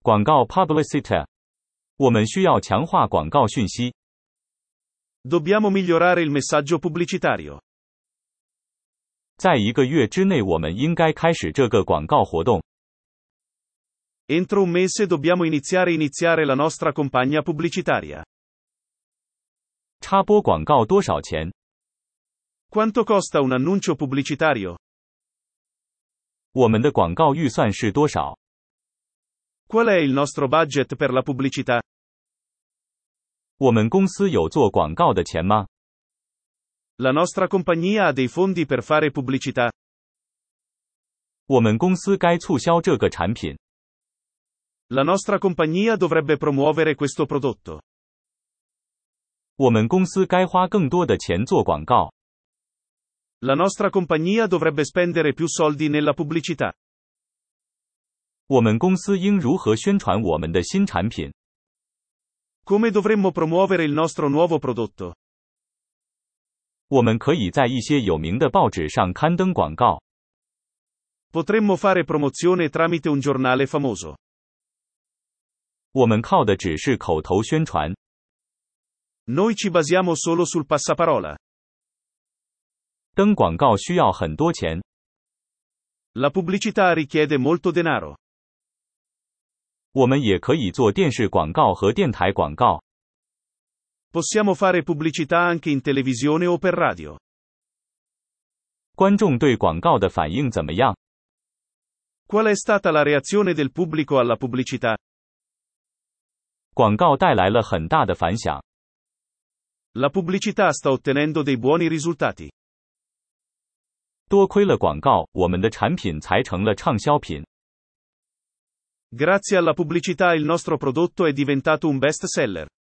广告 publicità。我们需要强化广告讯息。 Dobbiamo migliorare il messaggio pubblicitario. 在1个月之内，我们应该开始这个广告活动。 Entro un mese dobbiamo iniziare la nostra campagna pubblicitaria. 插播广告多少钱？ Quanto costa un annuncio pubblicitario? 我们的广告预算是多少？ Qual è il nostro budget per la pubblicità? 我们公司有做广告的钱吗？ La nostra compagnia ha dei fondi per fare pubblicità. 我们公司该促销这个产品。 La nostra compagnia dovrebbe promuovere questo prodotto. 我们公司该花更多的钱做广告。 La nostra compagnia dovrebbe spendere più soldi nella pubblicità. 我们公司应如何宣传我们的新产品？ Come dovremmo promuovere il nostro nuovo prodotto? 我们可以在一些有名的报纸上刊登广告。 Potremmo fare promozione tramite un giornale famoso. 我们靠的只是口头宣传。 Noi ci basiamo solo sul passaparola. 登广告需要很多钱。 La pubblicità richiede molto denaro. 我们也可以做电视广告和电台广告。 Possiamo fare pubblicità anche in televisione o per radio. 观众对广告的反应怎么样？ Qual è stata la reazione del pubblico alla pubblicità? 广告带来了很大的反响。 La pubblicità sta ottenendo dei buoni risultati. 多亏了广告，我们的产品才成了畅销品。 Grazie alla pubblicità il nostro prodotto è diventato un best seller.